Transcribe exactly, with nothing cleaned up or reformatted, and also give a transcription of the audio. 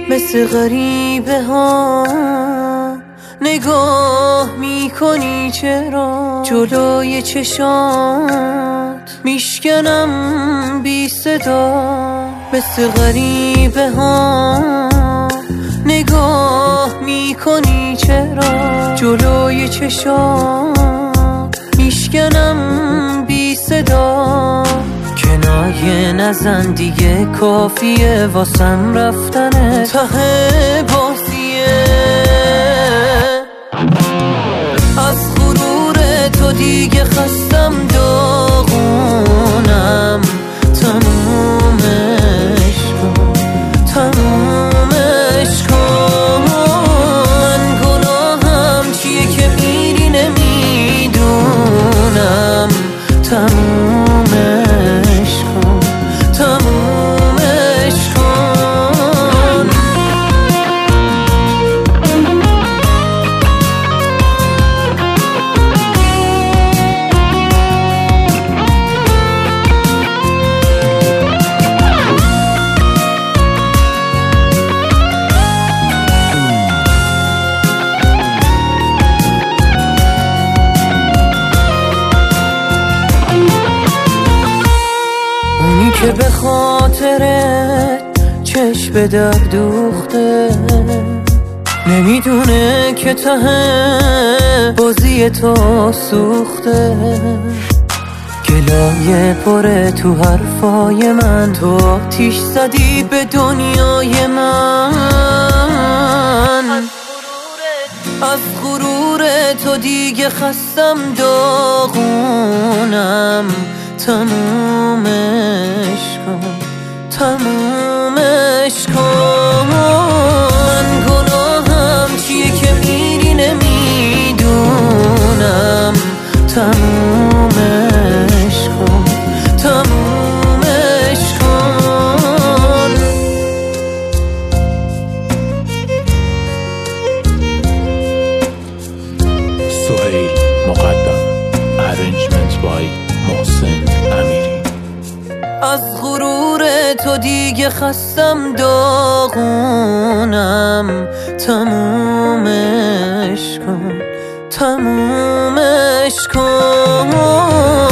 مثل غریبه ها نگاه میکنی چرا جلوی چشات میشکنم بی صدا. مثل غریبه ها نگاه میکنی چرا جلوی چشات میشکنم بی صدا. کنایه نزن دیگه کافیه واسم رفتن ته بازیه. از غرور تو دیگه خستم داغونم تمومش کن تمومش کن. من گناهم چیه که میری نمیدونم تمومش کن تمومش کن. اونی که به خاطرت چشم به در دوخته نمیدونه که ته بازی تو سوخته. گلایه پره تو حرفای من تو آتیش زدی به دنیای من. از غرور تو دیگه خستم داغونم تمومش کن تمومش کن. من گناهم چیه که میری نمیدونم تمومش کن تمومش کن. سهیل مقدم Arrangement by محسن امیری. از غرور تو دیگه خستم داغونم تمومش کن تمومش کن.